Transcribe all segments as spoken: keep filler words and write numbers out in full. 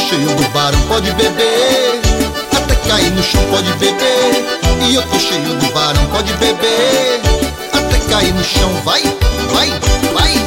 cheio do bar, pode beber, até cair no chão, pode beber. E eu tô cheio do bar, pode beber, até cair no chão. Vai, vai, vai.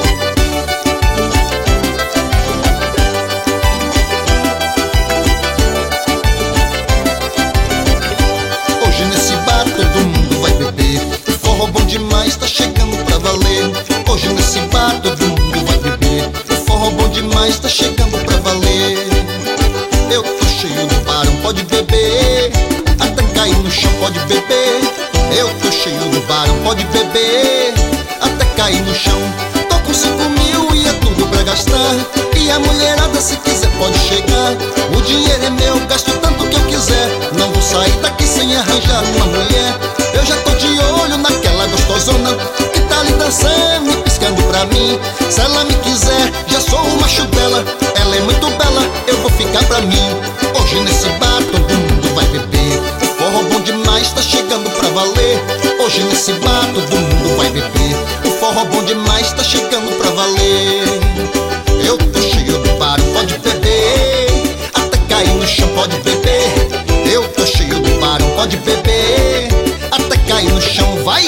Hoje nesse bar todo mundo vai beber, o forró bom demais tá chegando pra valer. Hoje nesse bar todo mundo vai beber, o forró bom demais tá chegando pra valer. Eu tô cheio do bar, pode beber, até cair no chão, pode beber. Eu tô cheio do bar, pode beber, até cair no chão. Tô com cinco mil e é tudo pra gastar, e a mulherada se quiser pode chegar. O dinheiro é meu, gasto tanto que eu quiser, não vou sair daqui sem arranjar uma mulher. Eu já tô de olho naquela gostosona que tá ali dançando e piscando pra mim. Se ela me quiser, já sou o macho dela. Ela é muito bela, eu vou ficar pra mim. Hoje nesse bar todo mundo vai beber, o forró bom demais tá chegando pra valer. Hoje nesse bar todo mundo vai beber, o forró bom demais tá chegando pra valer. Eu tô cheio do bar, pode beber, até cair no chão, pode beber. Eu tô cheio do bar, pode beber, até cair no chão. Vai!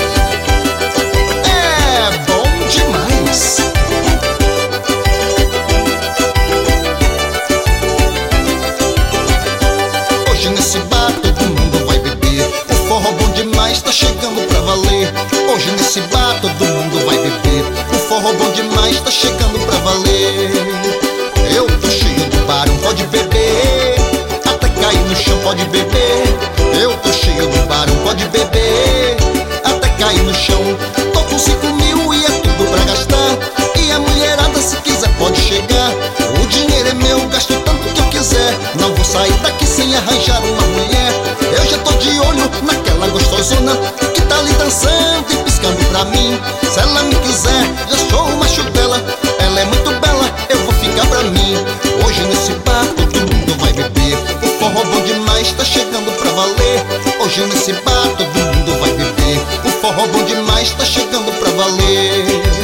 É bom demais. Hoje nesse bar todo mundo vai beber, o forró bom demais tá chegando pra valer. Hoje nesse bar todo mundo vai beber, o forró bom demais tá chegando pra valer. Eu tô cheio do bar, pode beber, até cair no chão, pode beber. Eu tô cheio do bar, pode beber, até cair no chão. Tô com cinco mil e é tudo pra gastar, e a mulherada se quiser pode chegar. O dinheiro é meu, gasto tanto que eu quiser, não vou sair daqui sem arranjar uma mulher. Eu já tô de olho naquela gostosona que tá ali dançando e piscando pra mim. Se ela me quiser, já sou o macho dela. Ela é muito bela, eu vou ficar pra mim. Hoje nesse bar todo mundo vai beber, o forró bom demais tá chegando pra valer. Hoje nesse bar todo mundo vai beber, o forró bom demais tá chegando pra valer.